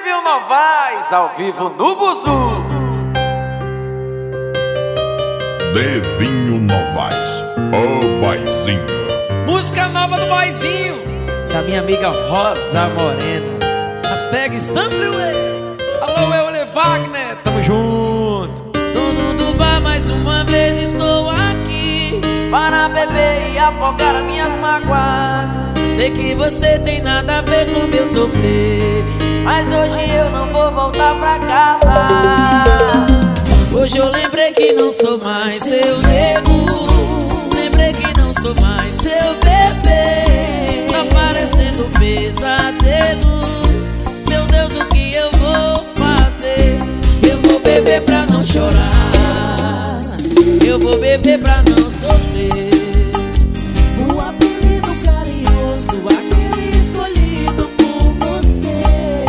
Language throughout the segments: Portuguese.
Devinho Novaes, ao vivo no Buzu. Devinho Novaes, o Boizinho. Música nova do Boizinho, da minha amiga Rosa Morena. Hashtag Sampleway. Alô, Euler Wagner, tamo junto. Dono do bar, mais uma vez estou aqui Para beber e afogar as minhas mágoas. Sei que você tem nada a ver com meu sofrer, Mas hoje eu não vou voltar pra casa. hoje eu lembrei que não sou mais seu nego. Lembrei que não sou mais seu bebê. Tá parecendo um pesadelo. Meu Deus, o que eu vou fazer? Eu vou beber pra não chorar, eu vou beber pra não sofrer. O apelido carinhoso, aquele escolhido por você.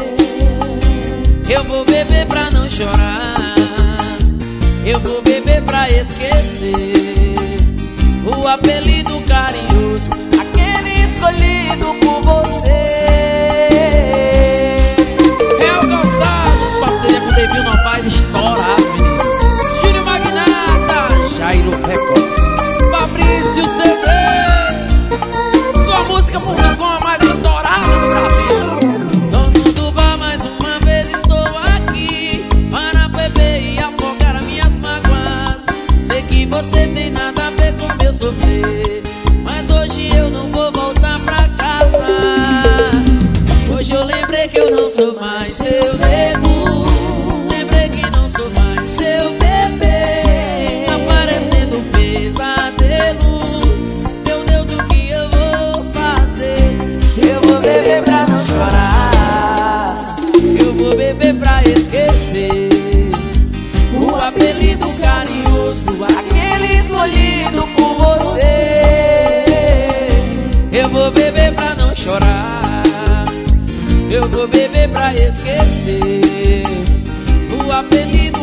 Eu vou beber pra não chorar, eu vou beber pra esquecer. O apelido carinhoso, Aquele escolhido por você. Real Calçados, parceria com Devinho Novaes, estourado, menino. Gírio Magnata, Jairo Records, Fabrício CD. Sua música por favor mais estourada do Brasil. dono do bar, mais uma vez estou aqui para beber e afogar as minhas mágoas. Sei que você tem nada a ver com meu sofrer, mas hoje eu não vou voltar pra casa. Hoje eu lembrei que eu não sou mais seu nego. Lembrei que não sou mais seu bebê. Tá parecendo um pesadelo. Meu Deus, o que eu vou fazer? Eu vou beber pra não chorar, Eu vou beber pra esquecer. O apelido carinhoso, aquele escolhido por você. eu vou beber pra não chorar, eu vou beber pra esquecer. O apelido